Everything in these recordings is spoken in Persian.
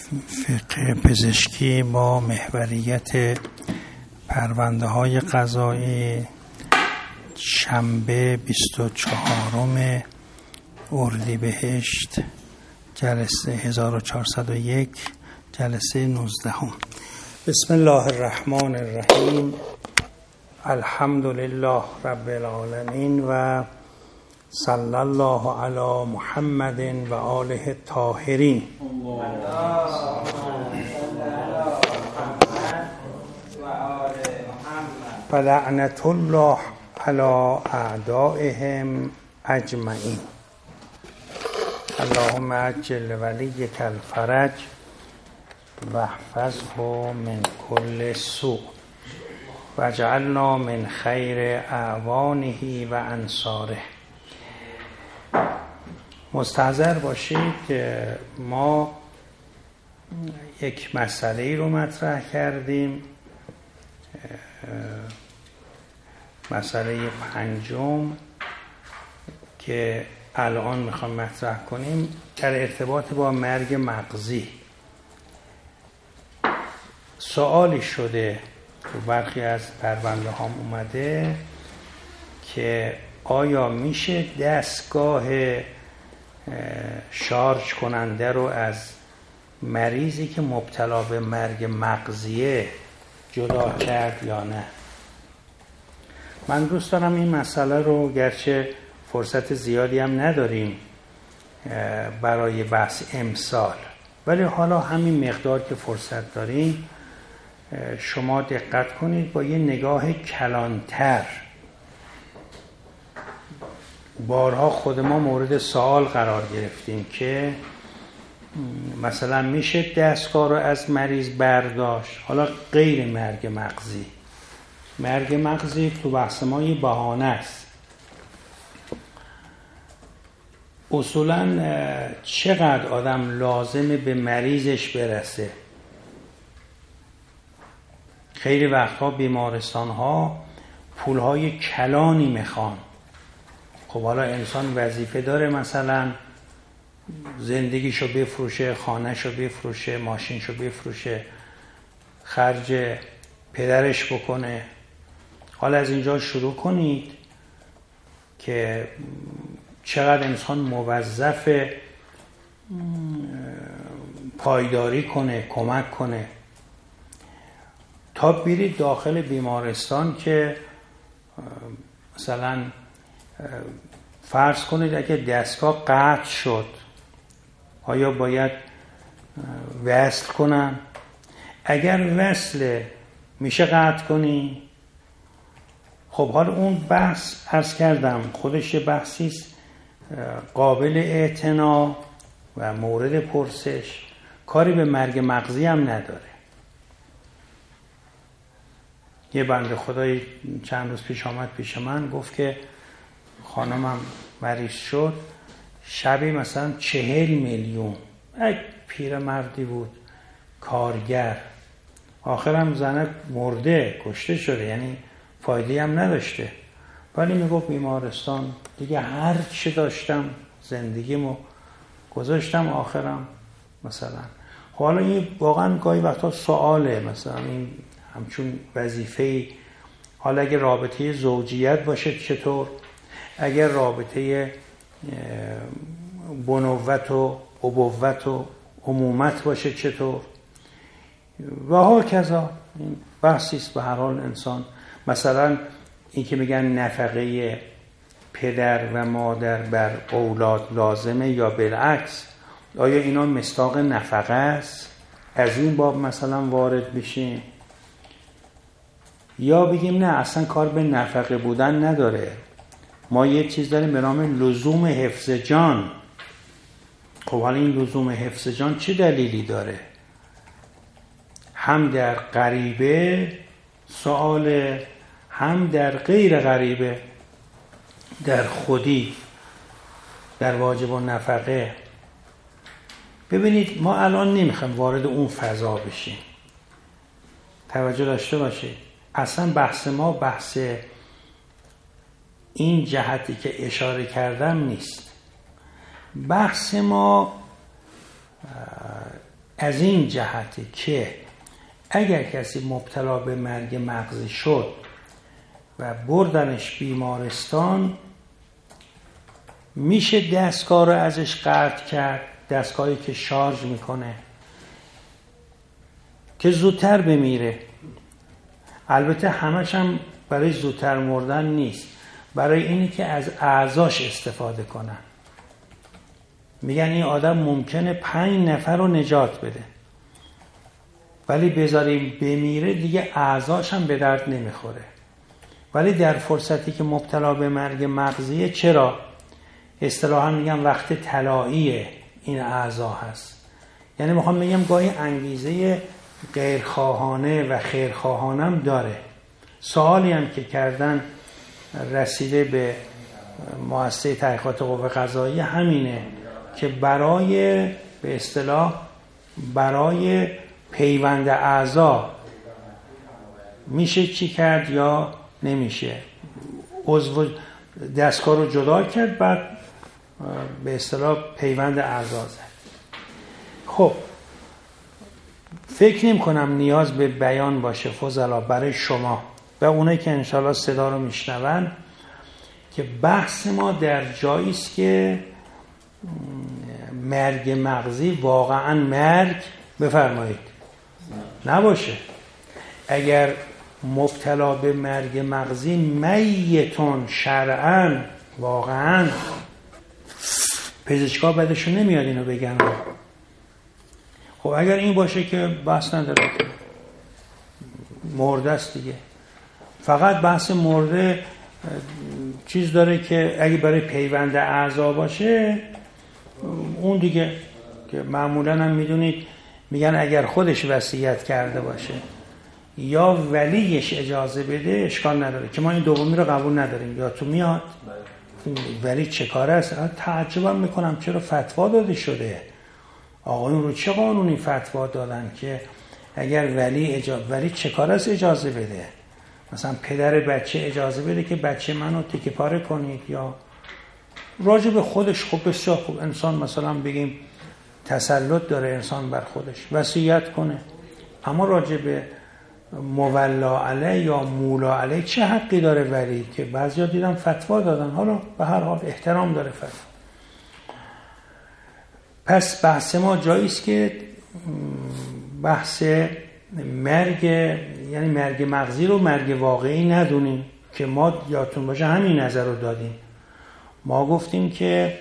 فقه پزشکی با محوریت پرونده های قضایی شنبه 24 اردیبهشت جلسه 1401 جلسه 19. بسم الله الرحمن الرحیم. الحمد لله رب العالمین و صلی الله علی محمد و آله الطاهرین. و لعنت الله علی اعدائهم اجمعین. اللهم عجل ولیک الفرج و احفظه من کل سوء و اجعلنا من خیر اعوانه و انصاره. مستحضر باشید که ما یک مسئله رو مطرح کردیم، مسئله پنجم که الان میخوام مطرح کنیم در ارتباط با مرگ مغزی. سوالی شده تو برخی از پرونده هام اومده که آیا میشه دستگاه شارژ کننده رو از مریضی که مبتلا به مرگ مغزیه جدا کرد یا نه؟ من دوست دارم این مسئله رو، گرچه فرصت زیادی هم نداریم برای بحث امسال، ولی حالا همین مقدار که فرصت داریم شما دقت کنید با یه نگاه کلانتر. بارها خود ما مورد سوال قرار گرفتیم که مثلا میشه دستگاه رو از مریض برداشت، حالا غیر مرگ مغزی. مرگ مغزی تو بحث ما یه بهانه است. اصولا چقدر آدم لازمه به مریضش برسه؟ خیلی وقتها بیمارستان ها پولهای کلانی میخوان. خب حالا انسان وظیفه داره مثلا زندگیشو بفروشه، خانهشو بفروشه، ماشینشو بفروشه، خرج پدرش بکنه. حالا از اینجا شروع کنید که چقدر انسان موظف پایداری کنه، کمک کنه، تا برید داخل بیمارستان که مثلا فرض کنید اگه دستگاه قطع شد آیا باید وصل کنن؟ اگر وصل میشه قطع کنی؟ خب حالا اون بحث عرض کردم خودش بحثیست قابل اعتنا و مورد پرسش، کاری به مرگ مغزی هم نداره. یه بنده خدایی چند روز پیش آمد پیش من، گفت که خانمم مریض شد، شبی مثلا 40 میلیون، یک پیرمردی بود کارگر، آخرم زنه مرده، کشته شده، یعنی فایده هم نداشته، ولی میگفت بیمارستان دیگه هر چی داشتم زندگیمو گذاشتم آخرم مثلا. حالا این واقعا گاهی وقتا سواله، مثلا این همچون وظیفه‌ای. حالا اگه رابطه زوجیت باشه چطور؟ اگر رابطه بنوت و ابوت و عمومت باشه چطور؟ و ها کذا. این بحثیست به هر حال انسان. مثلا این که میگن نفقه پدر و مادر بر اولاد لازمه یا بالعکس، آیا اینا مصداق نفقه است؟ از این باب مثلا وارد بشیم یا بگیم نه اصلا کار به نفقه بودن نداره، ما یه چیز داریم به نام لزوم حفظ جان. خب حالا این لزوم حفظ جان چه دلیلی داره؟ هم در غریبه سوال، هم در غیر غریبه، در خودی، در واجب و نفقه. ببینید ما الان نمیخوایم وارد اون فضا بشیم، توجه داشته باشید. اصلا بحث ما بحث این جهتی که اشاره کردم نیست. بحث ما از این جهته که اگر کسی مبتلا به مرگ مغزی شد و بردنش بیمارستان، میشه دستگاه رو ازش قطع کرد، دستگاهی که شارژ میکنه که زودتر بمیره. البته همش هم برای زودتر مردن نیست، برای اینی که از اعضاش استفاده کنن. میگن این آدم ممکنه 5 نفر رو نجات بده، ولی بذاریم بمیره دیگه اعضاش هم به درد نمیخوره. ولی در فرصتی که مبتلا به مرگ مغزیه، چرا؟ اصطلاحا میگن وقت طلایی این اعضا هست. یعنی میخوام بگم گاهی انگیزه غیرخواهانه و خیرخواهانه هم داره. سوالی هم که کردن رسیده به مؤسسه تحقیقات قوه قضاییه همینه که برای به اصطلاح برای پیوند اعضا میشه چی کرد یا نمیشه. عضو دستگاه رو جدا کرد، بعد به اصطلاح پیوند اعضا زد. خب فکر نمی کنم نیاز به بیان باشه فضلا برای شما و اونایی که انشالله صدا رو میشنون که بحث ما در جایی است که مرگ مغزی واقعا مرگ بفرمایید نباشه. اگر مبتلا به مرگ مغزی میتون شرعاً واقعاً پزشکا بعدشون نمیاد اینو بگن. خب اگر این باشه که بحث نداره، مرده است دیگه. فقط بحث مرده چیز داره که اگه برای پیوند اعضا باشه اون دیگه که معمولا هم میدونید میگن اگر خودش وصیت کرده باشه یا ولیش اجازه بده اشکال نداره، که ما این دومی رو قبول نداریم. یا تو میاد ولی چه کاره است؟ تعجبم میکنم چرا فتوا داده شده. آقایون رو چه قانونی فتوا دادن که اگر ولی چه کاره است اجازه بده؟ مثلا پدر بچه اجازه بده که بچه منو تیکه پاره کنید، یا راجع به خودش. خب بسیار خوب، انسان مثلا بگیم تسلط داره انسان بر خودش وصیت کنه، اما راجع به مولا علیه یا مولا علیه چه حقی داره ولی؟ که بعضیا دیدم فتوا دادن. حالا به هر حال احترام داره فتوا. پس بحث ما جاییست که بحث مرگ، یعنی مرگ مغزی رو مرگ واقعی ندونیم، که ما یادتون باشه همین نظر رو دادیم. ما گفتیم که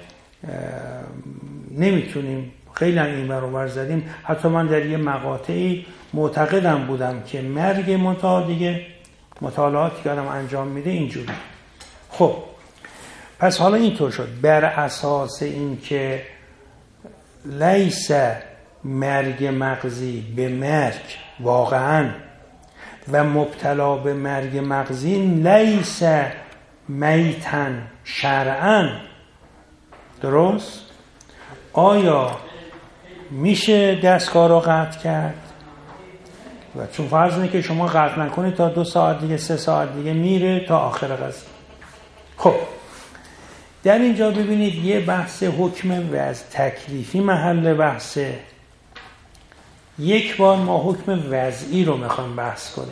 نمیتونیم، خیلی این برابر زدیم. حتی من در یه مقاطعی معتقدم بودم که مرگ دیگه مطالعاتی که آدم انجام میده اینجوری. خب پس حالا اینطور شد، بر اساس این که لیس مرگ مغزی به مرگ واقعا و مبتلا به مرگ مغزی لیس میتن شرعا، درست؟ آیا میشه دستگاه رو قطع کرد؟ و چون فرض اینه که شما قطع نکنید تا 2 ساعت دیگه 3 ساعت دیگه میره تا آخر قضیه. خب در اینجا ببینید یه بحث حکم وضع تکلیفی محل بحثه. یک بار ما حکم وضعی رو میخوایم بحث کنیم.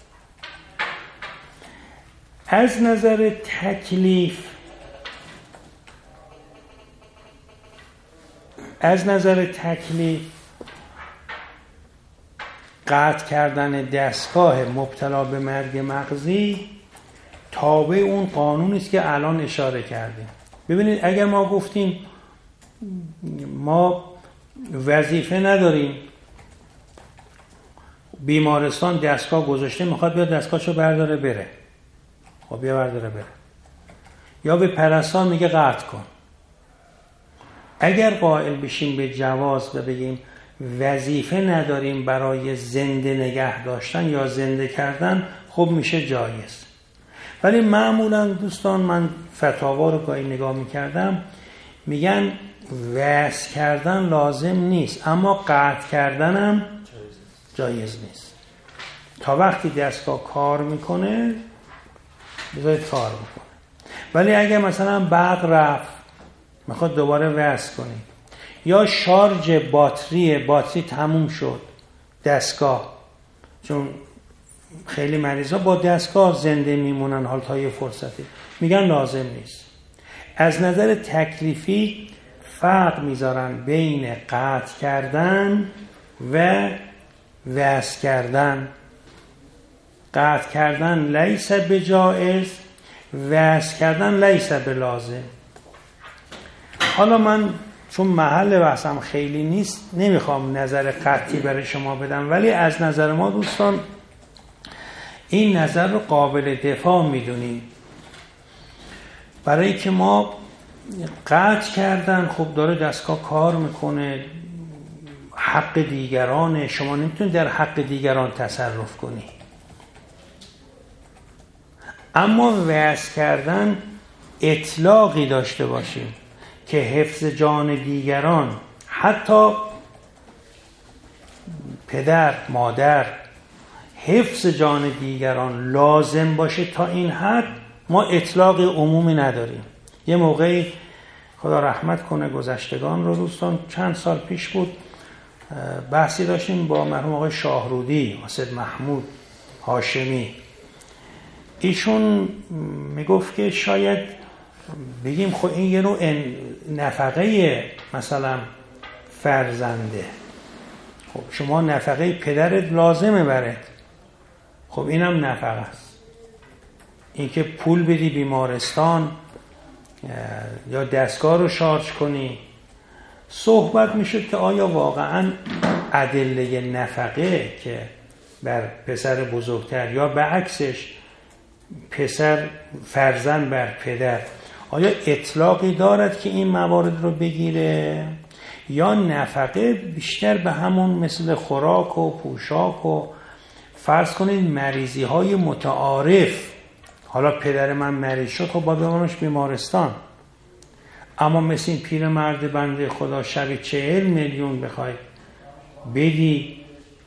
از نظر تکلیف قطع کردن دستگاه مبتلا به مرگ مغزی تابع اون قانونی است که الان اشاره کردیم. ببینید اگر ما گفتیم ما وظیفه نداریم، بیمارستان دستگاه گذاشته میخواد بیاد دستگاهشو برداره بره، خب بیا برداره بره، یا به پرستار میگه قطع کن. اگر قائل بشیم به جواز و بگیم وظیفه نداریم برای زنده نگه داشتن یا زنده کردن، خب میشه جایز. ولی معمولا دوستان من فتاوا رو گاهی نگاه میکردم میگن وصل کردن لازم نیست اما قطع کردن هم جایز نیست. تا وقتی دستگاه کار میکنه بذارید کار میکنه. ولی اگه مثلا برق رفت میخواد دوباره وصل کنید یا شارژ باتری تموم شد دستگاه، چون خیلی مریضا با دستگاه زنده میمونن حال تا یه فرصتی، میگن لازم نیست. از نظر تکلیفی فرق میذارن بین قطع کردن و وصل کردن. قطع کردن لیس بجائز، وصل کردن لیس بلازم. حالا من چون محل بحثم خیلی نیست نمیخوام نظر قطعی برای شما بدم، ولی از نظر ما دوستان این نظر رو قابل دفاع میدونیم، برای که ما قطع کردن خب داره دستگاه کار میکنه، حق دیگرانه، شما نمیتونید در حق دیگران تصرف کنی. اما وصل کردن اطلاقی داشته باشیم که حفظ جان دیگران، حتی پدر مادر، حفظ جان دیگران لازم باشه تا این حد، ما اطلاق عمومی نداریم. یه موقعی خدا رحمت کنه گذشتگان رو دوستان، چند سال پیش بود، بحثی داشتیم با مرحوم آقای شاهرودی، اسد محمود هاشمی. ایشون میگفت که شاید بگیم خب این یه نوع نفقه مثلا فرزنده، خب شما نفقه پدرت لازمه برات، خب اینم نفقه است. اینکه پول بدی بیمارستان یا دستگاه رو شارژ کنی، صحبت میشد که آیا واقعا ادله نفقه که بر پسر بزرگتر یا به عکسش پسر فرزند بر پدر، آیا اطلاقی دارد که این موارد رو بگیره، یا نفقه بیشتر به همون مثل خوراک و پوشاک و فرض کنید مریضی های متعارف. حالا پدر من مریض شد خب باید ببرمش بیمارستان، اما مثل این پیر مرد بنده خدا شبی 40 میلیون بخوای بدی،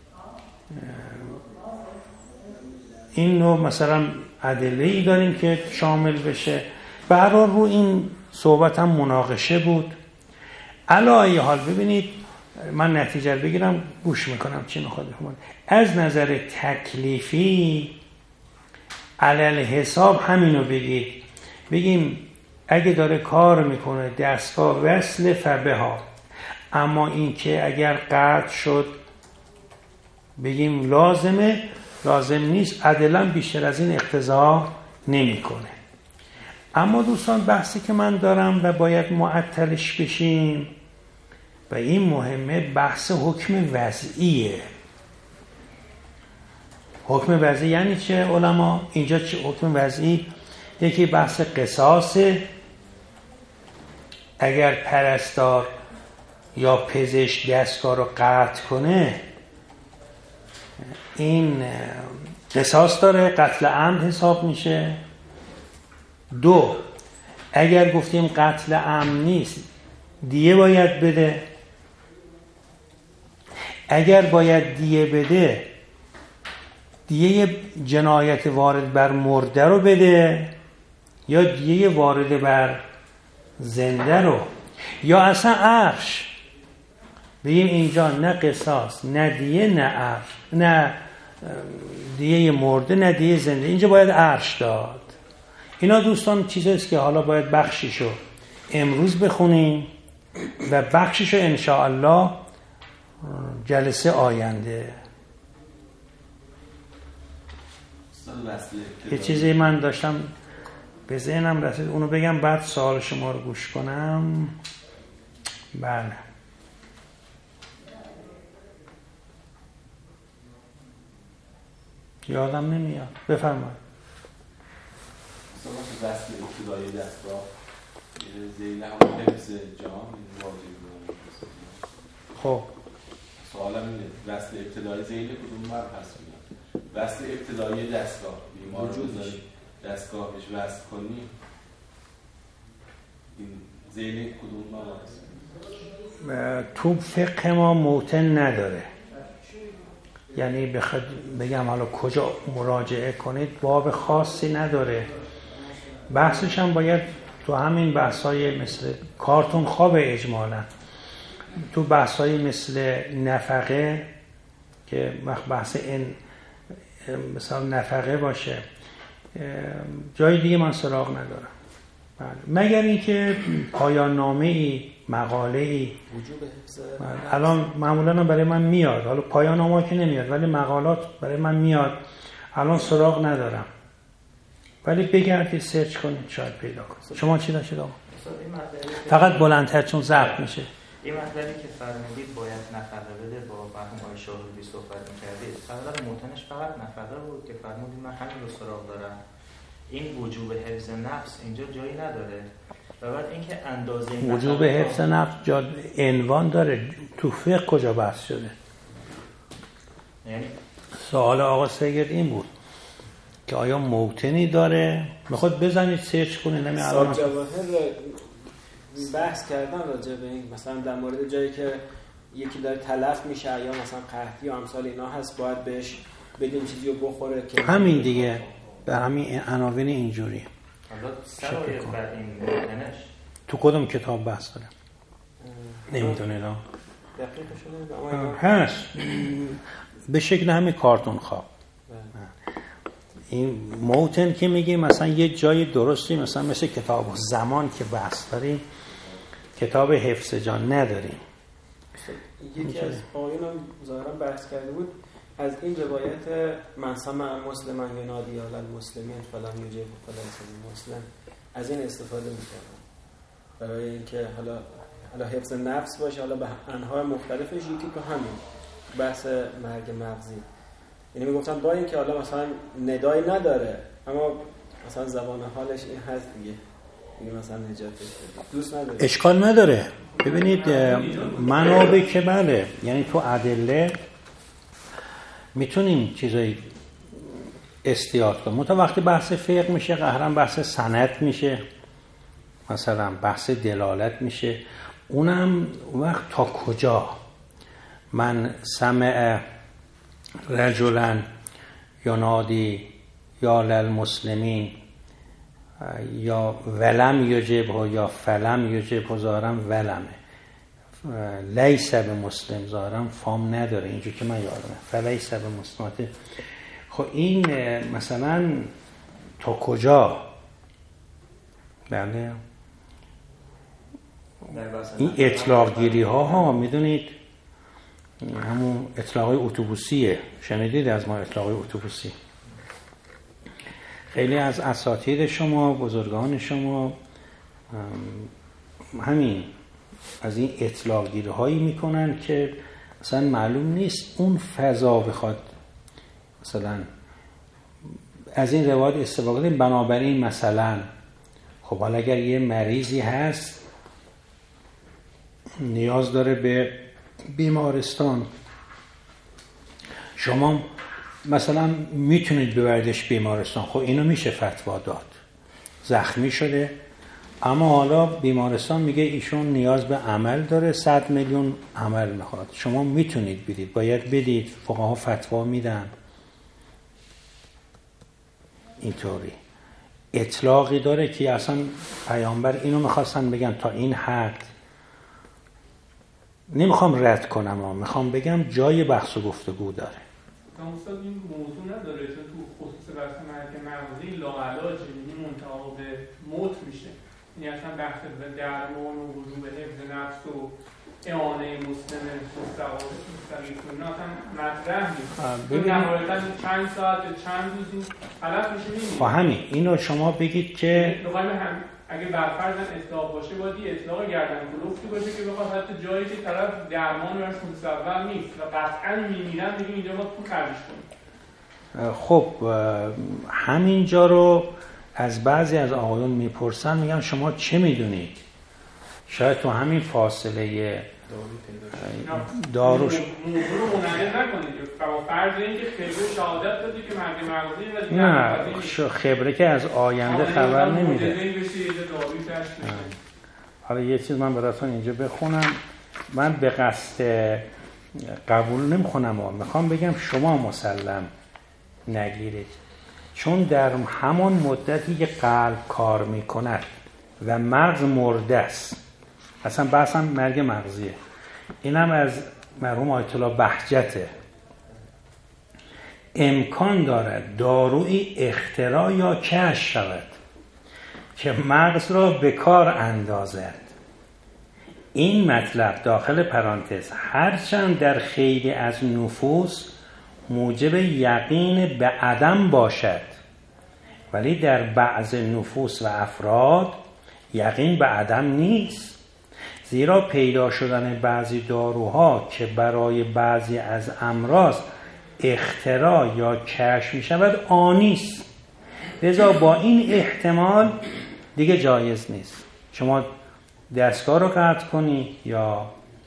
این نوع مثلا ادله‌ای داریم که شامل بشه. به هر حال رو این صحبت هم مناقشه بود. علی ای حال ببینید، من نتیجه بگیرم گوش میکنم چی میخواد بخونم. از نظر تکلیفی علل حساب همینو بگیم اگه داره کار میکنه دستگاه وصل فبها، اما این که اگر قطع شد بگیم لازمه، لازم نیست، عدلا بیشتر از این اقتضا نمیکنه. اما دوستان بحثی که من دارم و باید معطلش بشیم و این مهمه، بحث حکم وضعیه. حکم وضعی یعنی چه علما؟ اینجا چه حکم وضعی؟ یکی بحث قصاصه، اگر پرستار یا پزشک دستگاه رو قطع کنه این قصاص داره، قتل عمد حساب میشه. 2 اگر گفتیم قتل عمد نیست دیه باید بده، اگر باید دیه بده دیه جنایت وارد بر مرده رو بده یا دیه وارد بر زنده رو، یا اصلا عفش بگیم اینجا نه قصاص نه دیه نه عفش، نه دیه مرده نه دیه زنده، اینجا باید عفش داد. اینا دوستان چیزیست که حالا باید بخشیشو امروز بخونیم و بخشیشو انشاءالله جلسه آینده. یه چیزی من داشتم به ذهنم رسید اونو بگم بعد سوال شما رو گوش کنم. بله یادم نمیاد، بفرمایید. مثلا وصل ابتدایی دستگاه ذیل همون حفظ جان واجب. خب سوالم اینه وصل ابتدایی ذیل کدوم مبحث میاد؟ وصل ابتدایی دستگاه بیمار رو بذاری دستگاه بهش وصل کنی، این ذیل کدوم مبحث؟ تو فقه ما موطن نداره، یعنی بگم حالا کجا مراجعه کنید باب خاصی نداره. بحثش هم باید تو همین بحثای مثل کارتون خواب اجمالا، تو بحثایی مثل نفقه که بحث مثلا نفقه باشه، جای دیگه من سراغ ندارم. مگر اینکه پایان نامه‌ای، مقاله‌ای وجوب حفظ الان معمولا برای من میاد، حالا پایان نامه که نمیاد ولی مقالات برای من میاد، الان سراغ ندارم، ولی بگردید سرچ کنید شاید پیدا کنید. شما چی داشتید آقا؟ فقط بلندتر چون ضبط میشه. این مطلبی که فرمودید باید نفقه بده با مرحوم آقای شاهرودی صحبت می‌کردید، فقط متنش فقط نفقه بود که فرمودید من همین رو سراغ دارم. این وجوب حفظ نفس اینجا جایی نداره. و بعد اینکه اندازه وجوب حفظ نفس عنوان داره، تو فقه کجا بحث شده؟ یعنی سوال آقا سید این بود که آیا موطنی داره؟ میخواد بزنید سرچ کنید. نمی الان جواهر بحث کردن راجع به این، مثلا در مورد جایی که یکی داره تلف میشه یا مثلا قحطی و امثال اینا هست، باید بهش بدیم چیزی رو بخوره که همین دیگه به همین عناوین اینجوری. حالا سرایت بر این موطنش تو کدوم کتاب بحث داره؟ نمیدونه نه. دقیقش هست به شکل همین کارتون خواب. این موطن که میگه مثلا یه جای درستی، مثلا مثل کتاب زمان که بحث داریم، کتاب حفظ جان نداریم. یکی از آیون هم ظاهرا بحث کرده بود از این روایت من سمع مسلمن ینادی علی المسلمین فلم یجب فلم مسلم، از این استفاده میکنم برای اینکه حالا حفظ نفس باشه، حالا به انواع مختلفش، یکی تو همین بحث مرگ مغزی. یعنی میگفتن با اینکه حالا مثلا ندایی نداره اما مثلا زبان حالش این هست دیگه، یعنی مثلا نجاتش دوست نداره، اشکال نداره. ببینید منابع که بله، یعنی تو ادله میتونیم چیزایی استیاد کنیم. مثلا وقتی بحث فقه میشه قهرن بحث سند میشه، مثلا بحث دلالت میشه، اونم وقت تا کجا من سمع رجلا ینادی یا للمسلمین یا ولم یجب یا فلم یجب ظاهرم ولمه، لیس به مسلم ظاهرم فام نداره اینجور که من یادمه فلیس به مسلماته. خب این مثلا تا کجا؟ بله این اطلاق گیری ها میدونید همون اطلاقای اتوبوسیه، شنیدید از ما اطلاقای اتوبوسی؟ خیلی از اساتید شما بزرگان شما همین از این اطلاق گیری هایی میکنن که اصلا معلوم نیست اون فضا بخواد مثلا از این روایت استفاده کنیم. بنابراین مثلا خب حالا اگر یه مریضی هست نیاز داره به بیمارستان، شما مثلا میتونید ببریدش بیمارستان، خب اینو میشه فتوا داد، زخمی شده اما حالا بیمارستان میگه ایشون نیاز به عمل داره، 100 میلیون عمل میخواد، شما میتونید بدید، باید بدید، فقها فتوا میدن. اینطوری اطلاقی داره که اصلا پیامبر اینو میخواستن بگن تا این حد. نمیخوام رد کنم اما میخوام بگم جای بحث و گفتگو داره. استاد این موضوع نداره چون تو خصوص بحث مرگ مغزی لاعلاج این منتهی به موت میشه، یعنی اصلا بحث به درمان و وجوب حفظ نفس و اعانه مسلم مستقیم نه اصلا مطرح نیست. نهایتا چند ساعت چند روز این حالت میشه میمونه. خب همین اینو شما بگید که اگه برفرض اطلاق باشه باید یه اطلاق گردن کلفتی باشه که بخواد حتی جایی که طرف درمان برش متصور نیست و قطعا میمیرن دیگه اینجا باید پول خرجش کنیم. خب همینجا رو از بعضی از آقایون میپرسن، میگن شما چه میدونید؟ شاید تو همین فاصله داروش موضوع رو منعقد نکنید. فرض این که خبره شهادت دادی که مرگ مغزی نه خبره که از آینده خبر نمیده. حالا یه چیز من براتون اینجا بخونم، من به قصد قبول نمیخونم، میخوام بگم شما مسلم نگیرید، چون در همان مدتی که قلب کار میکند و مغز مرده است، اصلا بحثم مرگ مغزیه، اینم از مرحوم آیت الله بهجته. امکان دارد دارویی اختراع یا کشف شود که مغز را به کار اندازد. این مطلب داخل پرانتز هرچند در خیلی از نفوس موجب یقین به عدم باشد، ولی در بعض نفوس و افراد یقین به عدم نیست، زیرا پیدا شدن بعضی داروها که برای بعضی از امراض اختراع یا کشف می شود آنی است. لذا با این احتمال دیگه جایز نیست شما دستگاه رو قطع کنی یا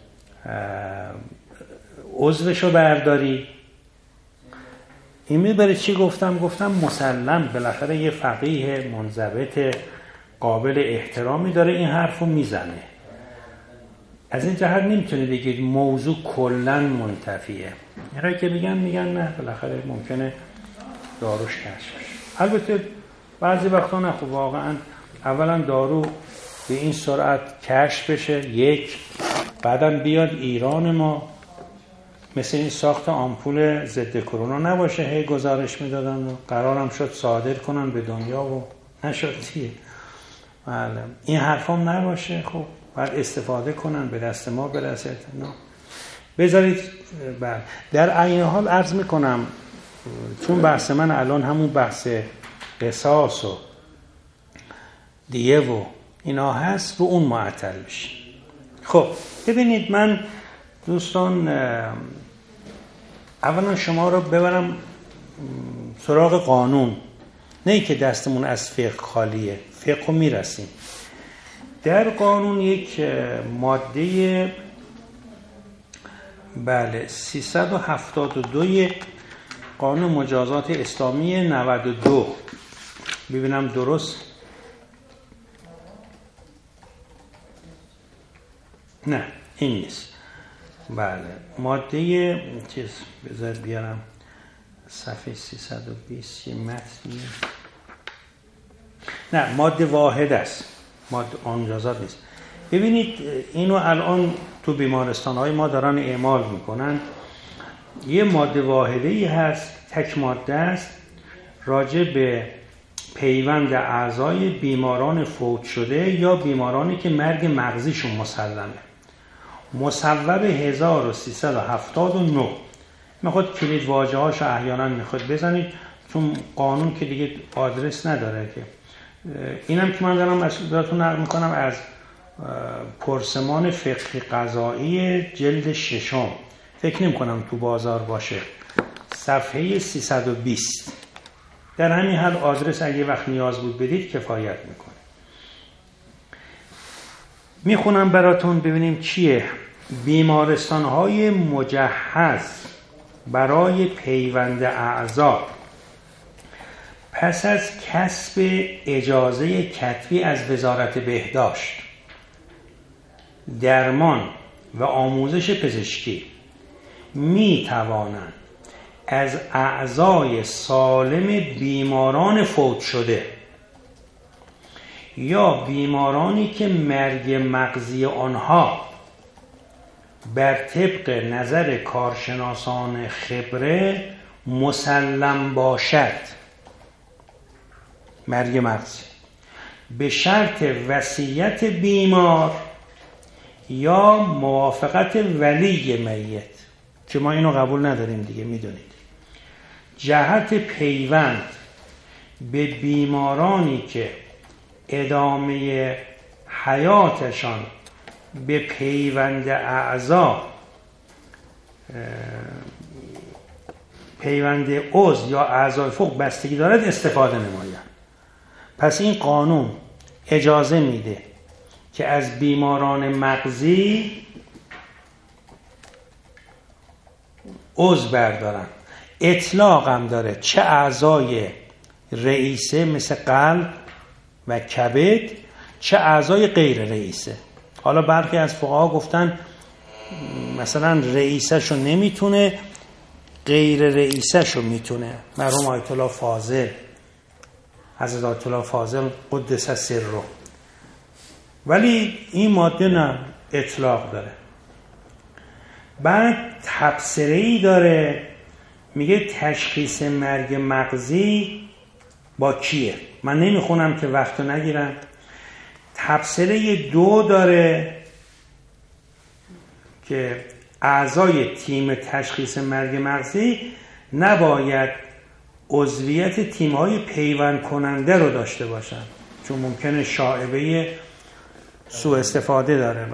عضوشو برداری. این میبره چی گفتم مسلم بالاخره یه فقیه منضبط قابل احترامی داره این حرف رو میزنه. از این جهت نمیتونه بگید موضوع کلن منتفیه. یعنی که میگن نه بالاخره ممکنه داروش کشف بشه. البته بعضی وقتا نه، خب واقعا اولا دارو به این سرعت کشف بشه، یک بعدم بیاد ایران ما مثل این ساخت آمپول ضد کرونا نباشه هی گزارش میدادن و قرارم شد صادر کنن به دنیا و نشد دیگه. این حرفام نباشه، خب باید استفاده کنن به دست ما برسه. نه بذارید در عین حال عرض میکنم چون بحث من الان همون بحث قصاص و دیه و اینا هست و اون معطل بشه. خب ببینید من دوستان اولا شما رو ببرم سراغ قانون، نه که دستمون از فقه خالیه، فقه رو میرسیم. در قانون یک ماده 372 قانون مجازات اسلامی 92 ببینم درست، نه این نیست، بله ماده چیز بذار بیارم صفحه 320 متنی، نه ماده واحد است، ماده مجازات نیست. ببینید اینو الان تو بیمارستان‌های ما دارن اعمال میکنن. یه ماده واحده‌ای هست، تک ماده است، راجع به پیوند اعضای بیماران فوت شده یا بیمارانی که مرگ مغزیشون مسلمه. مصوب 1379 میخواد کلید واژه هاشو احیانا میخواد بزنید چون قانون که دیگه آدرس نداره که. اینم که من دارم براتون نقل میکنم از پرسمان فقه قضایی جلد 6، فکر نمی کنم تو بازار باشه، صفحه 320. در همین حال آدرس اگه وقت نیاز بود بدید کفایت میکنه. میخونم براتون ببینیم چیه. بیمارستان‌های مجهز برای پیوند اعضا پس از کسب اجازه کتبی از وزارت بهداشت، درمان و آموزش پزشکی می توانند از اعضای سالم بیماران فوت شده یا بیمارانی که مرگ مغزی آنها بر طبق نظر کارشناسان خبره مسلم باشد، مرگ مغزی، به شرط وصیت بیمار یا موافقت ولی میت، که ما اینو قبول نداریم دیگه میدونید، جهت پیوند به بیمارانی که ادامه حیاتشان به پیوند اعضا، پیوند عضو یا اعضای فوق بستگی دارد استفاده نمایند. پس این قانون اجازه میده که از بیماران مغزی عضو بردارن. اطلاق هم داره، چه اعضای رئیسه مثل قلب و کبد، چه اعضای غیر رئیسه. حالا برخی از فقها گفتن مثلا رئیسه‌شو نمیتونه، غیر رئیسه‌شو میتونه. مرحوم آیت الله فاضل، حضرت آیت الله فاضل قدس سره. ولی این ماده نه، اطلاق داره. بعد تبصره‌ای داره میگه تشخیص مرگ مغزی با کیه. من نمیخونم که وقتو نگیرم. تبصره 2 داره که اعضای تیم تشخیص مرگ مغزی نباید عضویت تیم‌های پیوند کننده رو داشته باشن، چون ممکنه شائبه سوء استفاده داره.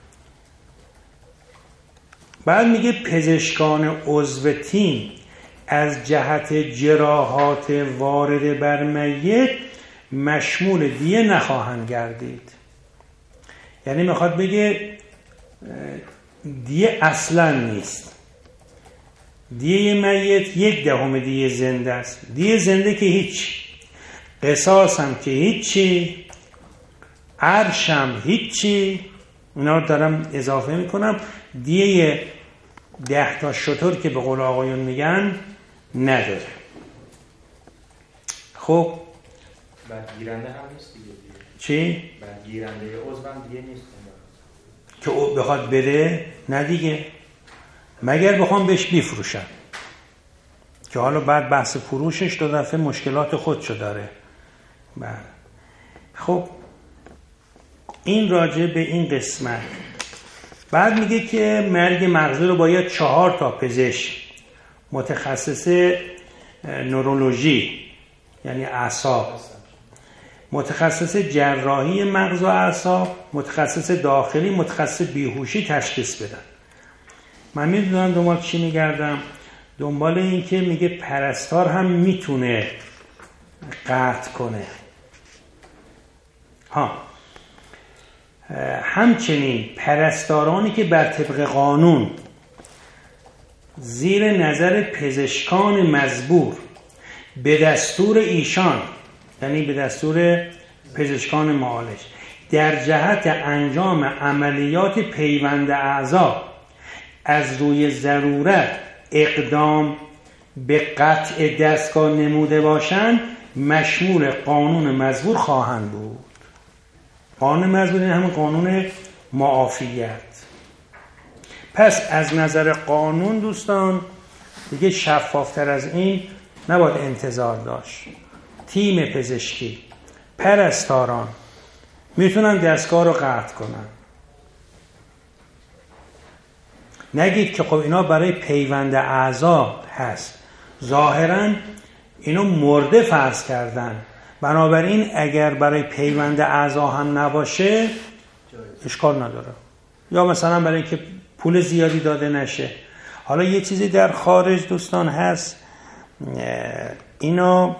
بعد میگه پزشکان عضو تیم از جهت جراحات وارد بر میت مشمول دیه نخواهند گردید. یعنی میخواد بگه دیه اصلا نیست. دیه میت 1/10 دیه زنده است. دیه زنده که هیچ، قصاص هم که هیچی، عرش هم هیچی. اینا رو دارم اضافه میکنم. دیه 10 تا شتر که به قول آقایون میگن نداره. خب برگیرنده هم نیست دیگه. چی؟ برگیرنده عضو هم دیگه نیست که او بخواد بده، نه دیگه، مگر بخوام بهش بیفروشن، که حالا بعد بحث فروشش 2 دفعه مشکلات خودشو داره. خب این راجع به این قسمت. بعد میگه که مرگ مغزی رو باید 4 تا پزشک متخصص نورولوژی یعنی اعصاب، متخصص جراحی مغز و اعصاب، متخصص داخلی، متخصص بیهوشی تشخیص بدن. من میدونم دنبال چی میگردم، دنبال این که میگه پرستار هم میتونه قطع کنه. همچنین پرستارانی که بر طبق قانون زیر نظر پزشکان مزبور به دستور ایشان، یعنی به دستور پزشکان معالج، در جهت انجام عملیات پیوند اعضا از روی ضرورت اقدام به قطع دستگاه نموده باشند مشمول قانون مزبور خواهند بود. قانون مزبور این همون قانون معافیت. پس از نظر قانون دوستان دیگه شفافتر از این نباید انتظار داشت. تیم پزشکی، پرستاران میتونن دستگاه رو قطع کنن. نگید که خب اینا برای پیوند اعضا هست، ظاهراً اینو مرده فرض کردن، بنابراین اگر برای پیوند اعضا هم نباشه اشکال نداره، یا مثلا برای اینکه پول زیادی داده نشه. حالا یه چیزی در خارج دوستان هست، اینا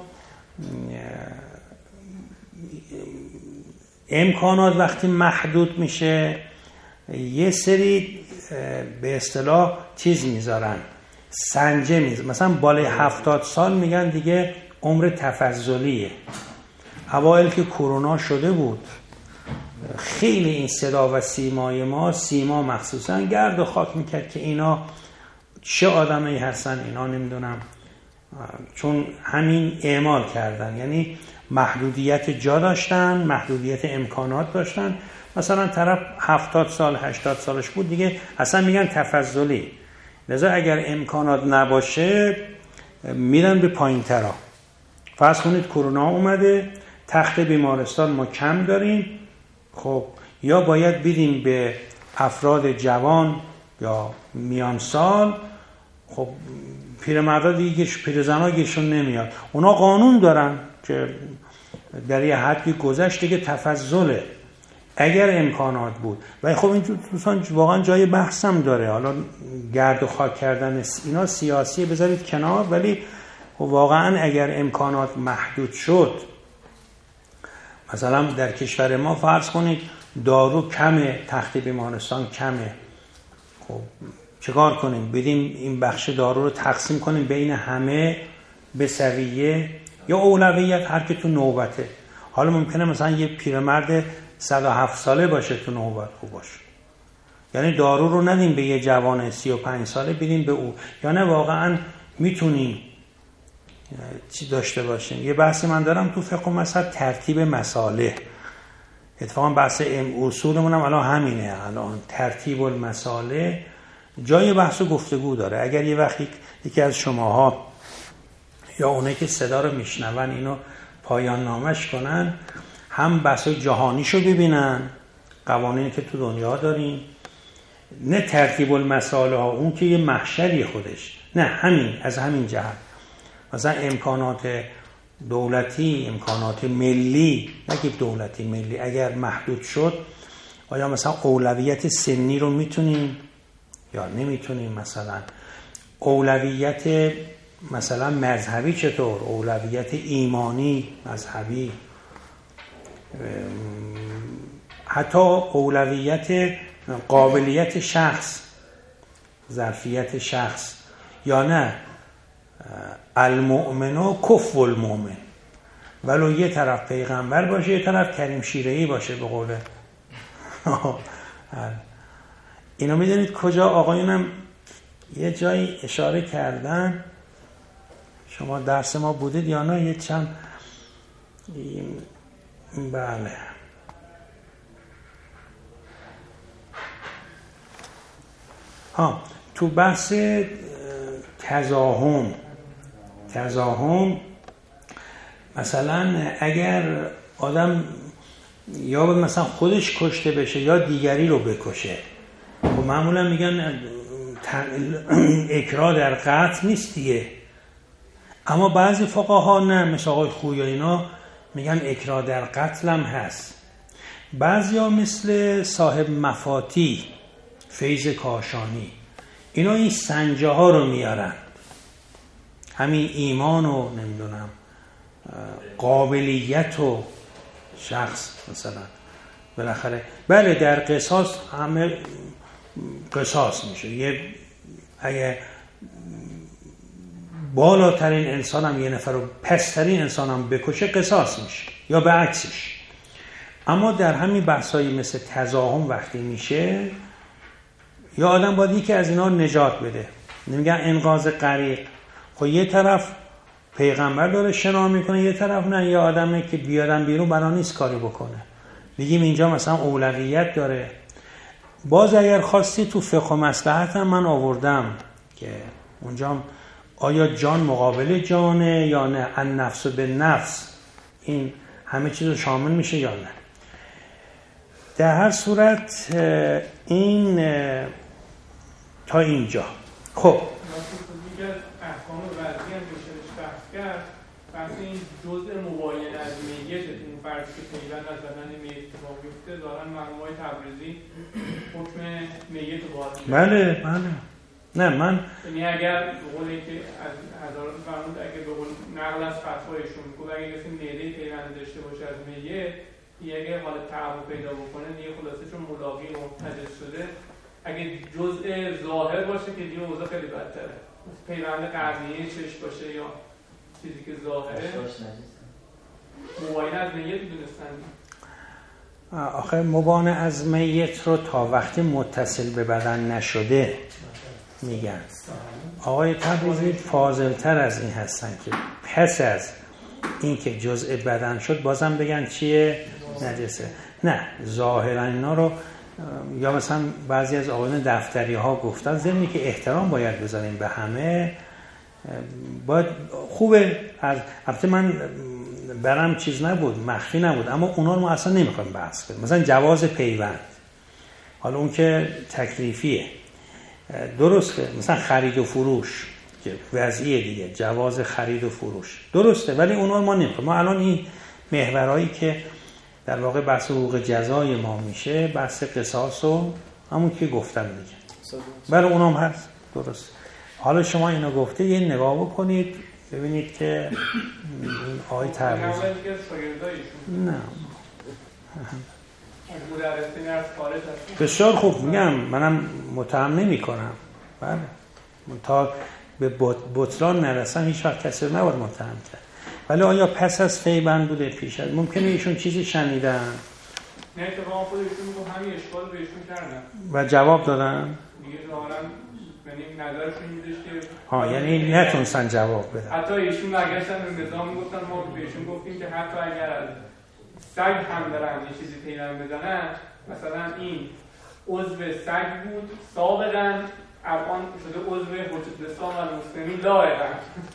امکانات وقتی محدود میشه یه سری به اصطلاح چیز میذارن، سنجه میذارن. مثلا بالای 70 سال میگن دیگه عمر تفضلیه. اوایل که کرونا شده بود خیلی این صدا و سیمای ما، سیما مخصوصا گرد و خاک میکرد که اینا چه آدمایی هستن، اینا نمیدونم، چون همین اعمال کردن، یعنی محدودیت جا داشتن، محدودیت امکانات داشتن. مثلا طرف 70 سال 80 سالش بود دیگه اصلا میگن تفضلی. لذا اگر امکانات نباشه میرن به پایین ترا. فرض کنید کرونا اومده، تخت بیمارستان ما کم داریم، خب یا باید بدیم به افراد جوان یا میان سال. خب پیرمردا دیگه، پیرزنا گیشون نمیاد. اونا قانون دارن که در یه حدی گذشت دیگه تفضله اگر امکانات بود. و خب این دوستان واقعا جای بحثم داره. حالا گرد و خاک کردن اینا سیاسیه بذارید کنار، ولی واقعا اگر امکانات محدود شد، مثلا در کشور ما فرض کنید دارو کمه، تخت بیمارستان کمه، خب چیکار کنیم؟ بدیم این بخش دارو رو تقسیم کنیم بین همه به سویه، یا اولویت هر که تو نوبته. حالا ممکنه مثلا یه پیرمرد 107 ساله باشه تو نوبت خوب باشه، یعنی دارو رو ندیم به یه جوان 35 ساله، بدیم به او. یا نه واقعا میتونیم چی داشته باشیم. یه بحثی من دارم تو فقه و مذهب، ترتیب مصالح. اتفاقا بحث اصولمون هم الان همینه، الان ترتیب المصالح. جای بحث و گفتگو داره. اگر یه وقتی یکی از شماها یا اونایی که صدا رو میشنون اینو پایان نامش کنن، هم بحث جهانیشو ببینن، قوانینی که تو دنیا داریم، نه ترتیب المسائل ها اون که یه محشری خودش، نه همین از همین جهت، مثلا امکانات دولتی، امکانات ملی، نگید دولتی ملی، اگر محدود شد آیا مثلا اولویت سنی رو میتونیم یا نمیتونیم؟ مثلا اولویت مثلا مذهبی چطور؟ اولویت ایمانی مذهبی، حتی اولویت قابلیت شخص، ظرفیت شخص، یا نه المؤمن کفو المؤمن، ولو یه طرف پیغمبر باشه یه طرف کریم شیره‌ای باشه به قول اینو میدونید کجا آقایونم یه جایی اشاره کردن، شما درس ما بودید یا نه؟ یه چند بله تو بحث تزاحم مثلا اگر آدم یا مثلا خودش کشته بشه یا دیگری رو بکشه، خب معمولا میگن اکراه در قتل نیست دیگه، اما بعضی فقها نه، مثل آقای خویی اینا میگن اکراه در قتل هم هست. بعضیا مثل صاحب مفاتی فیض کاشانی اینا این سنجه ها رو میارن، همین ایمان و نمیدونم قابلیت و شخص مثلا بالاخره بله در قصاص همه قصاص میشه، یه اگه بالاترین انسان هم یه نفر رو پسترین انسان هم بکشه قصاص میشه یا به عکسش. اما در همین بحثایی مثل تزاحم وقتی میشه یا آدم باید یکی از اینا نجات بده، نمیگن انقاذ غریق، خب یه طرف پیغمبر داره شنا میکنه یه طرف نه، یه آدمه که بیادم بیرون بنا نیست کاری بکنه، بگیم اینجا مثلا اولویت داره. باز اگر خواستی تو فقه و مصلحت هم من آوردم که اونجا آیا جان مقابل جانه یا نه، النفس به نفس، این همه چیز رو شامل میشه یا نه. در هر صورت این تا اینجا. خب احکام وضعی هم بشرش بحث کرد، بحث این جزء مباین از میت اون فرض که پیوند از بدن میت اتفاق بیفته دارن مرحومای تبریزی حکم میت باید. بله نه من یعنی اگر به قولی که از حضرات فرمود اگر به قول نقل از فتوایشون که اگر کسی معده پیوند داشته باشه از میت، اگه حالت تعب پیدا بکنه دیگه خلاصه چون ملاقی منتجس شده، اگه جزء ظاهر باشه که دیگه اوضاع خیلی بدتره، پیوند قرنیه چشم باشه یا چیزی که ظاهره مباین از میت دونستن. آخه مباین از میت رو تا وقتی متصل به بدن نشده میگن. آقای تبریزی فاضل‌تر از این هستن که پس از این که جزء بدن شد بازم بگن چیه؟ نجسه. نه ظاهرا اینا رو یا مثلا بعضی از آقایان دفتری ها گفتن ضمن که احترام باید بذاریم به همه، باید خوبه. البته من برام چیز نبود، مخفی نبود، اما اونا رو ما اصلا نمیخوایم بحث کنیم. مثلا جواز پیوند، حالا اون که تکلیفیه درسته، مثلا خرید و فروش که وضعیه دیگه، جواز خرید و فروش درسته، ولی اونا رو ما نمیخوایم. ما الان این محورایی که در واقع بحث حقوق جزای ما میشه، بحث قصاص و همون که گفتم دیگه، برای اونام هست درست. حالا شما اینو گفته یه نگاه بکنید ببینید که این آیه تعریض نه بسیار خوب میگم، منم متهم نمی کنم، بله تا به بطلان نرسم هیچ وقت کسی رو نباید متهم کرد. ولی آیا پس از پیوند بوده پیش از؟ ممکنه ایشون چیزی شنیدن نه اتفاقا خود ایشون میگه همین اشکال بهشون کردن و جواب دادن دیگه، ظاهرا یعنی نظرشون میدش که یعنی نتونستن جواب بدن. حتی ایشون برگشتن به نظام میگفتن ما بهشون گفتیم که حتی اگر از سگ هم دارن یه چیزی پیوند بزنن، مثلا این عضو سگ بود سابقا الان شده عضو حجت الاسلام و المسلمین لایقا.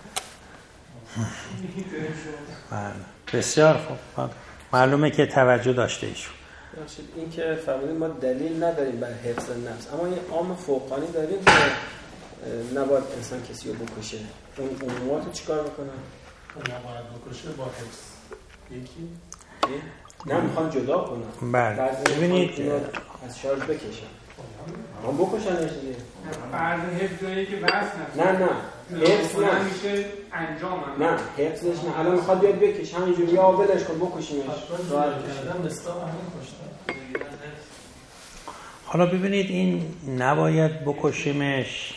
بسیار خوب، معلومه که توجه داشته ایشون. این که فرمودید ما دلیل نداریم بر حفظ نفس، اما این عام فوقانی داریم که نباید انسان کسی رو بکشه. اون عمومات چیکار میکنن؟ اون نباید بکشه با حفظ یکی نه میخوان جدا کنن. بله ببینید از شارژ بکشن هم بکشنش دیگه. فرض حفظایی که بس نه حفظ نه میشه انجام نه حفظش نه. الان میخواد بیاد بکش همینجوری یا ولش کن بکشیمش راحت کردن مستا همین کشتن. حالا ببینید این نباید بکشیمش،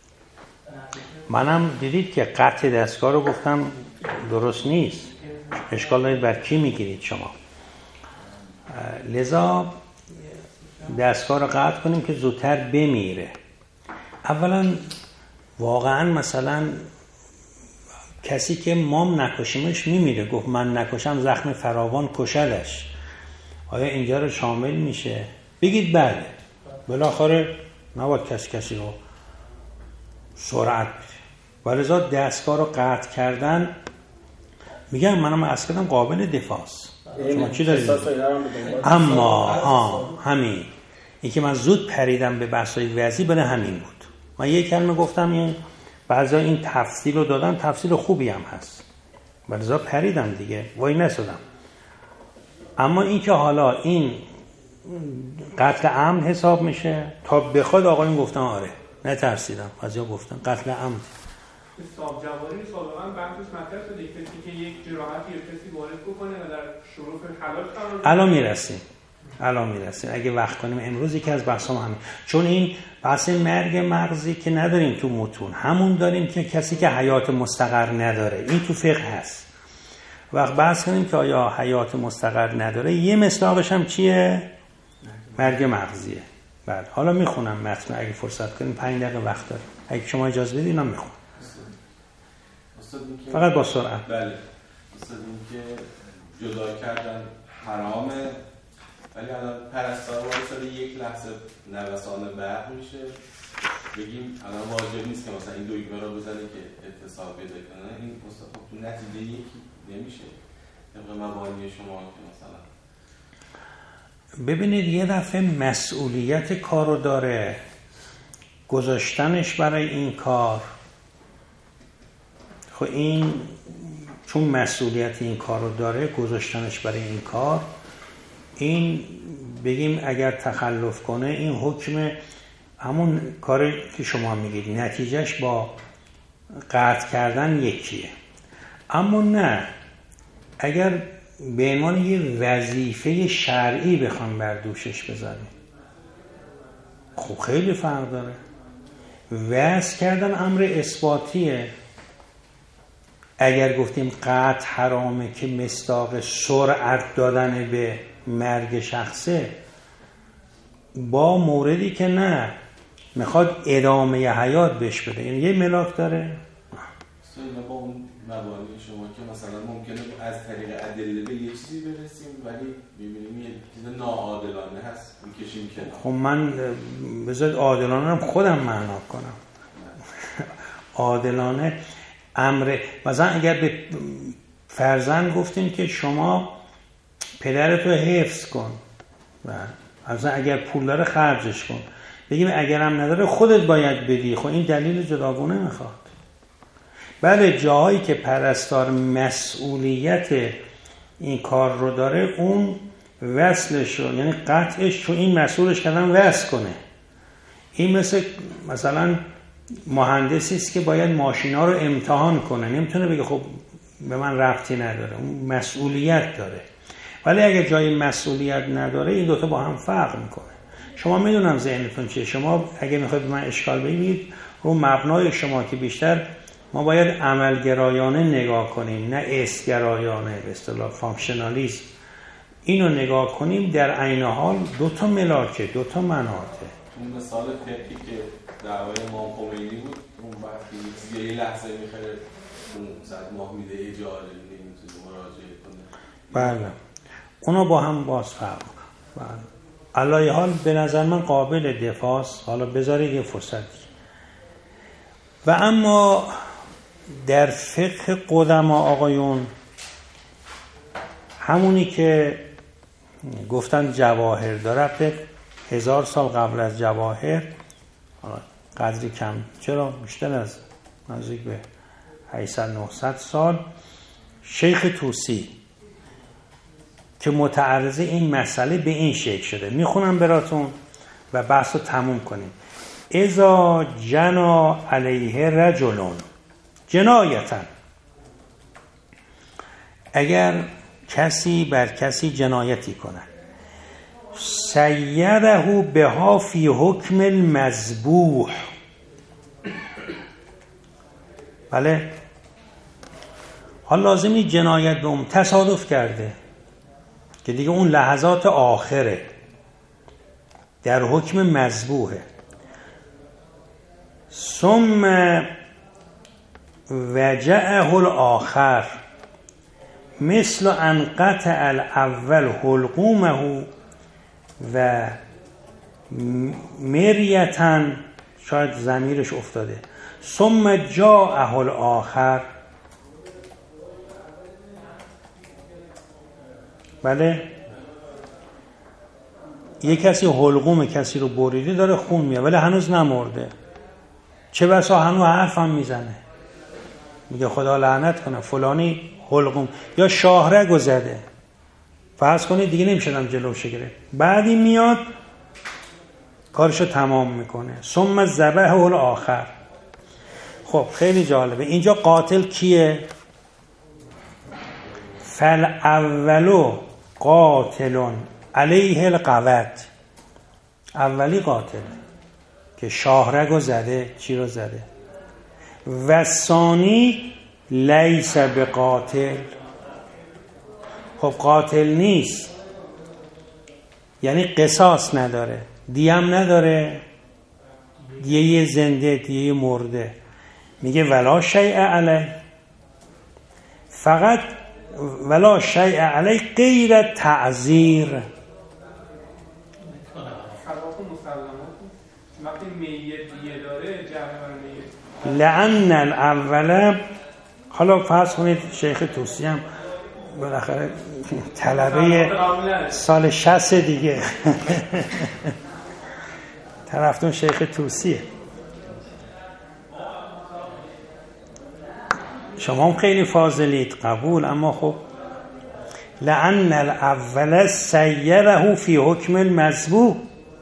منم دیدید که قطع دستگاه رو گفتم درست نیست، اشکال دارید بر کی میگیرید شما. لذا دستگاه رو قطع کنیم که زودتر بمیره. اولا واقعا مثلا کسی که مام نکشیمش میمیره، گفت من نکشم زخم فراوان کشدش، آیا اینجا رو شامل میشه؟ بگید بله. بالاخره نباید کسی رو سرعت بده. ولذا دستگاه رو قطع کردن میگم منم اصلا قابل دفاع است. شما چی دارید؟ اما همین این که من زود پریدم به بحث‌های وضعی برای همین بود. من یک کلمه گفتم، این بعضا این تفصیل رو دادم، تفصیل خوبی هم هست، ولذا پریدم دیگه، وای نسادم. اما این که حالا این قتل عمد حساب میشه تا بخواد آقایون گفتن آره نترسیدم از یا گفتن قتل عمد. حساب جواری سابقا بحثش مطرح شده کسی که یک جراحتی یا کسی وارد بکنه و در شروع حلال قرار الان میرسیم اگه وقت کنیم امروز. یکی از بحثام همین، چون این بحث مرگ مغزی که نداریم تو متون، همون داریم که کسی که حیات مستقر نداره، این تو فقه هست. وقت بحث کنیم که آیا حیات مستقر نداره، یه مصداقش هم چیه؟ مرگ مغزیه. بعد حالا میخونم متن اگه فرصت کنیم، 5 دقیقه وقت داریم، اگه شما اجازه بدید اینا میخونم فقط با سرعت. بله استاد، این که جدا کردن حرامه، ولی الان پرستار واسه یک لحظه نوسان برق میشه، بگیم الان واجب نیست که مثلا این دوگمه رو بزنه که اتصال پیدا کنه، این استاد تو نتیجه یکی نمیشه طبق مبانی شما که مثلا ببینید یه دفعه مسئولیت کارو داره، گذاشتنش برای این کار، خب این چون مسئولیت این کارو داره گذاشتنش برای این کار، این بگیم اگر تخلف کنه این حکم همون کاری که شما میگید نتیجهش با قطع کردن یکیه. اما نه اگر به عنوان یه وظیفه شرعی بخوام بر دوشش بذاریم، خب خیلی فرق داره. وضع کردن امر اثباتیه. اگر گفتیم قطع حرامه که مصداق سرعت دادن به مرگ شخصه، با موردی که نه میخواد ادامه حیات بهش بده، یعنی یه ملاک داره. با اون مبانی شما که مثلا ممکنه از طریق ادله به یه چیزی برسیم ولی میبینیم یه چیز ناعادلانه هست میکشیم کنار. خب من بذارید عادلانه هم خودم معنا کنم. عادلانه امر مثلا اگر به فرزند گفتیم که شما پدرتو حفظ کن، مثلا اگر پول داره خرجش کن، بگیم اگرم نداره خودت باید بدی، خب این دلیل جداگونه میخواد. بله جاهایی که پرستار مسئولیت این کار رو داره، اون وصلش رو یعنی قطعش تو این مسئولش کردن وصل کنه. این مثلا مهندسی است که باید ماشینا رو امتحان کنه، نمیتونه بگه خب به من ربطی نداره، اون مسئولیت داره. ولی اگه جای مسئولیت نداره این دوتا با هم فرق میکنه. شما میدونم ذهنتون چیه، شما اگه میخواید به من اشکال بگیرید رو مبنای شما که بیشتر ما باید عملگرایانه نگاه کنیم نه اسگرایانه، به اصطلاح فانکشنالیسم، اینو نگاه کنیم. در عین حال دوتا ملاکه، دوتا مناطه. اون مثال فقهی که دعوای امام خمینی بود، اون وقتی یه لحظه میخوره اون صد ماه میده اجاره نمیتونه مراجعه کنه. بله اونا با هم باز فرق. بله علایه حال به نظر من قابل دفاع است. حالا بذارید یه فرصت و اما در فقه قدما آقایون همونی که گفتن جواهر داره 1000 سال قبل از جواهر، قدری کم، چرا بیشتر از نزدیک به 800-900 سال، شیخ طوسی که متعرض این مسئله به این شکل شده. میخونم براتون و بحث رو تموم کنیم. اذا جنا علیه رجلون جنایتا، اگر کسی بر کسی جنایتی کنه، سیره بها فی حکم المذبوح، بله، حال لازمی جنایت به اون تصادف کرده که دیگه اون لحظات آخره، در حکم مذبوحه. ثم وجعه الاخر مثل ان قطع الاول حلقومه و مریتا، شاید ضمیرش افتاده، ثم جاءه الاخر، بله، یه کسی حلقوم کسی رو بریده داره خون میاد ولی هنوز نمرده، چه بسا هنوز حرف هم میزنه، میگه خدا لعنت کنه فلانی حلقوم یا شاهرگ زده، فرض کنید دیگه نمیشدم جلوش گرفت، بعدی میاد کارشو تمام میکنه. ثم ذبحه الاخر. خب خیلی جالبه اینجا قاتل کیه؟ فالاولو قاتل علیه القوت، اولی قاتل که شاهرگو زده، چی رو زده، و ثانی لیس بقاتل، خب قاتل نیست یعنی قصاص نداره، دیم نداره، دیه زنده دیه مرده، میگه ولا شیء علیه، فقط ولا شیء علیه غیر تعذیر. وقتی میت دیه داره جمع لأن الاول، حالا فرض کنید شیخ طوسی هم بالاخره طلبه سال 60 دیگه طرفتون شیخ طوسیه، شما هم خیلی فاضلید قبول، اما خب لأن الاول سیره فی حکم المذبوح،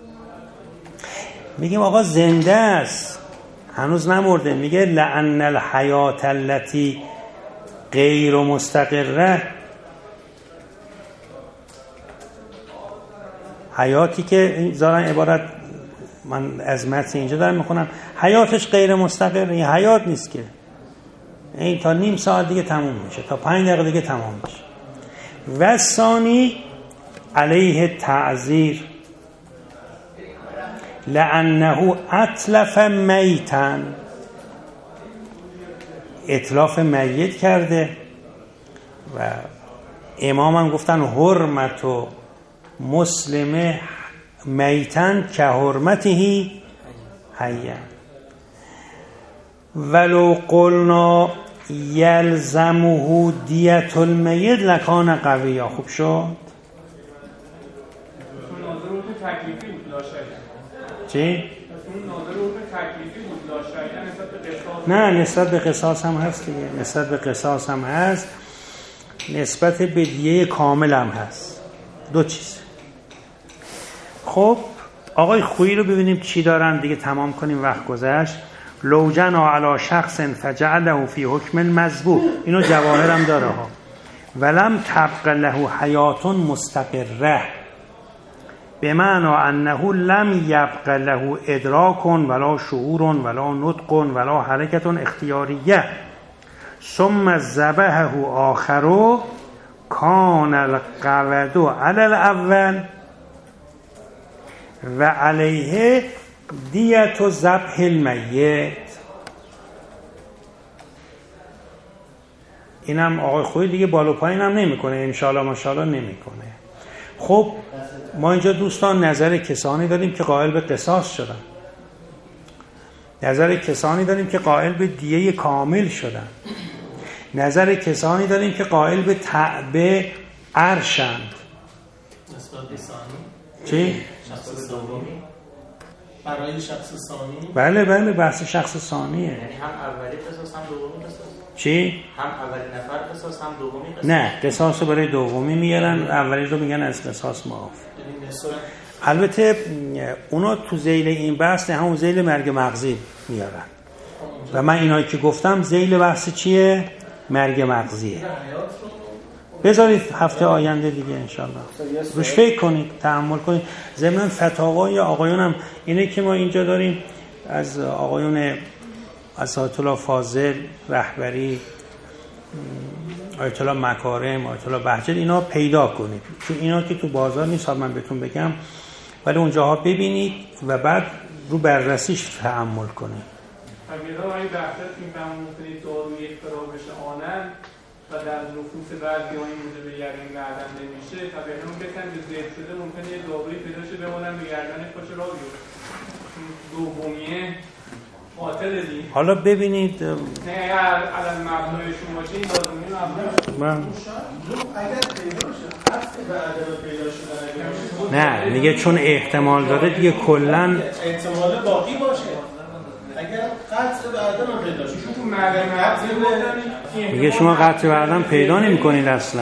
میگیم آقا زنده است هنوز نمرده، میگه لأن الحیات التي غیر مستقره، حیاتی که ظاهرا عبارت من از متن اینجا دارم میخونم، حیاتش غیر مستقره، این حیات نیست که، این تا نیم ساعت دیگه تموم میشه، تا 5 دقیقه دیگه تمام میشه. و ثانی علیه تعذیر لأنه اتلف میتا، اتلاف میت کرده و امام هم گفتن حرمت و مسلم میتن که حرمته حیا، ولو قلنا یلزمه دیت المیت لکان قویا. خوب شد چی؟ نه نسبت به قصاص هم هست دیگه، نسبت به قصاص هم هست، نسبت به دیه کامل هم هست، دو چیز. خب آقای خویی رو ببینیم چی دارن دیگه، تمام کنیم وقت گذشت. لو جنا علی شخص فجعله فی حکم المذبوح، اینو جواهر هم داره ها، ولم تبق له حیات مستقره، بمعنی انه لم یبق له ادراک ولا شعور ولا نطق ولا حرکت اختیاریه، ثم ذبحه آخر کان القود علی الاول و علیه دیت و ذبح المیت. اینم آقای خویی دیگه بالا پایین هم نمیکنه، انشالله ماشالله نمیکنه. خب ما اینجا دوستان نظر کسانی داریم که قائل به قصاص شدن، نظر کسانی داریم که قائل به دیه کامل شدن. نظر کسانی داریم که قائل به تعبه عرشند. نسبت به ثانی چی؟ شخص دومی برای شخص ثانی. بله بحث شخص ثانیه. یعنی هم اولی قصاص هم دومی قصاص. چی؟ هم اولین نفر قصاص هم دومی قصاص. نه، قصاص برای دومی میارن، اولی رو میگن از قصاص معاف. البته اونا تو ذیل این بحث همون ذیل مرگ مغزی میارن و من اینایی که گفتم ذیل بحث چیه؟ مرگ مغزیه. بذارید هفته آینده دیگه انشالله روش فکر کنید، تأمل کنید. ضمن فتاوای آقایونم اینه که ما اینجا داریم از آقایون اساتید الله فاضل رهبری، آیت الله مکارم، آیت الله بهجت، اینا پیدا کنید، چون اینا که تو بازار نیست من بهتون بگم، ولی اونجاها ببینید و بعد رو بررسیش تأمل کنید. اگر آقای بحثت این فهمون کنید داروی اختراع بشه آنن و در نفوس بعضی ها این موجب یقین گردن نمیشه، طبعا اون کسی هم که زیاد شده ممکنه یه داروی پیدا شه بمونن به گردن پاش را بیفته. دومیه قاتل دی. حالا ببینید نه اگر الان مبنای شما باشه این داروی مبنای من اگر پیدا شه حدس به عدم پیدا شدن نه میگه چون احتمال داره دیگه کلا احتمال باقی باشه. اگر قطع به عدم پیدا شد تو مبنای میگه شما قطع به عدم پیدا نمی‌کنید اصلا.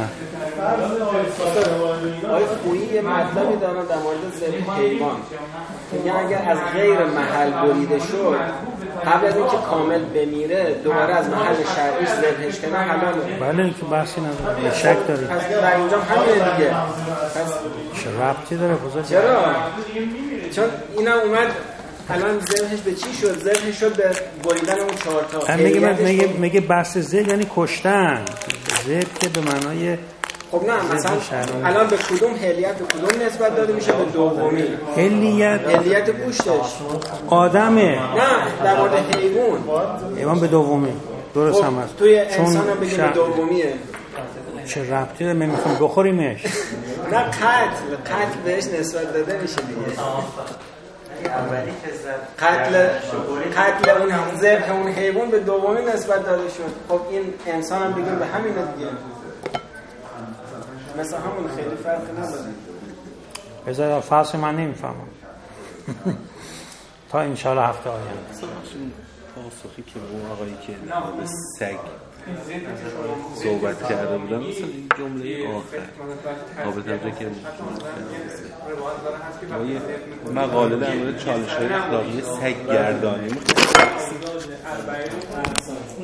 آقای خویی یه مطلبی دارن در مورد ذبح حیوان، میگن اگر از غیر محل بریده شد قبل از اینکه کامل بمیره دوباره از محل شرعیش ذبحش کنه حلاله. بله که بحثی نداره، شک دارید. پس در اینجا همینه دیگه. پس چه ربطی داره بزرگ؟ چرا؟ چون اینا اومد الان ذبحش به چی شد؟ ذبحش شد به بریدن اون 4 تا. میگه بحث ذبح یعنی کشتن. ذبح که به معنای خب نه مثلا الان به کدوم حلیت به کدوم نسبت داده میشه؟ به دومی. حلیت گوشتش آدمه. نه در مورد حیوان به دومی. درست هم هست. توی انسان هم بگیم به دومیه. چه ربطی داره؟ من میخوام بخوریمش. نه قتل بهش نسبت داده میشه دیگه. قتل اون ذبح اون حیوان به دومی نسبت داده شد. خب این انسان هم بگیم به همینه دیگه. مثلا همون خیلی فرقی نداره. بذار فصل من نمیفهمم. تا انشالله هفته آینده. پاسخی که اون آقایی که به سگ صحبت کرده بودن مثل این جمله آخر آبتازه که مقاله در مورد چالش‌های اخلاقی سگ گردانی